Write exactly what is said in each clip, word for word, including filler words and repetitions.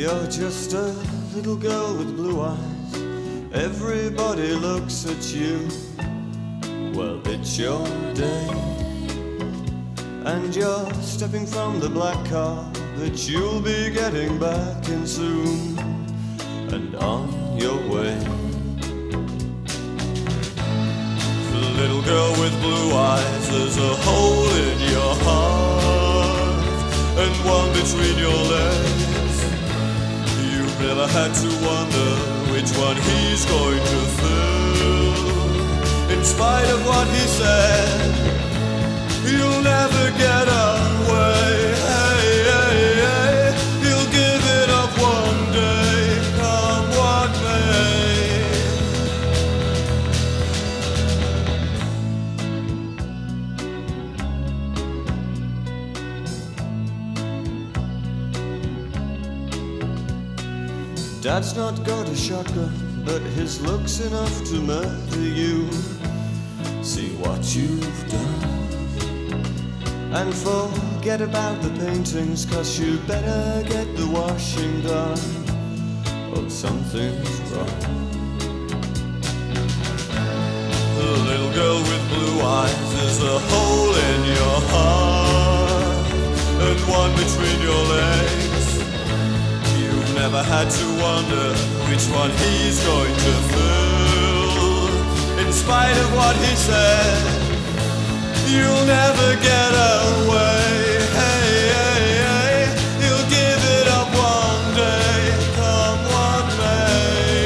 You're just a little girl with blue eyes. Everybody looks at you. Well, it's your day, and you're stepping from the black car that you'll be getting back in soon, and on your way. The little girl with blue eyes, there's a hole in your heart and one between your legs. You've never had to wonder which one he's going to fill. In spite of what he said, you'll never get away. Hey, hey, hey. You'll give it up one day, come what may. Dad's not got a shotgun, but his look's enough to murder you. See what you've done, and forget about the paintings, 'cause you better get the washing done. Oh, something's wrong. The little girl with blue eyes, there's a hole in your heart and one between your legs. You've never had to wonder which one he's going to fill. In spite of what he said, you'll never get away. Hey, hey, hey. You'll give it up one day, come what may.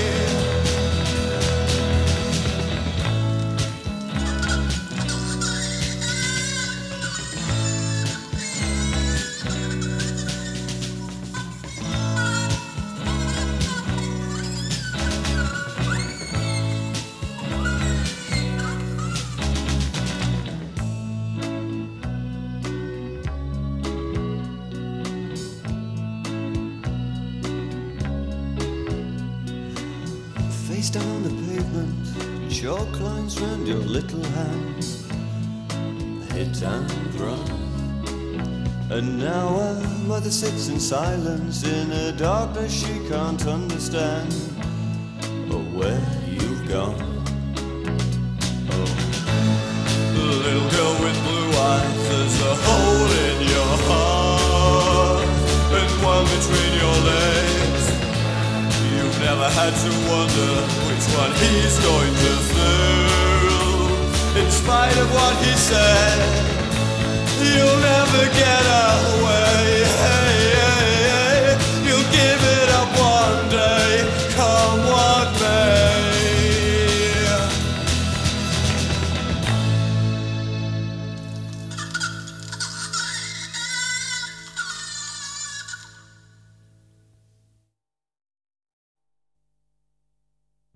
Face down on the pavement, chalk lines round your little hands. Hit and run. And now a mother sits in silence in a darkness she can't understand. Oh, where you've gone. Oh, the little girl with blue eyes, there's a hole in your heart and one between your legs. You've never had to wonder which one he's going to fill. In spite of what he said, you'll never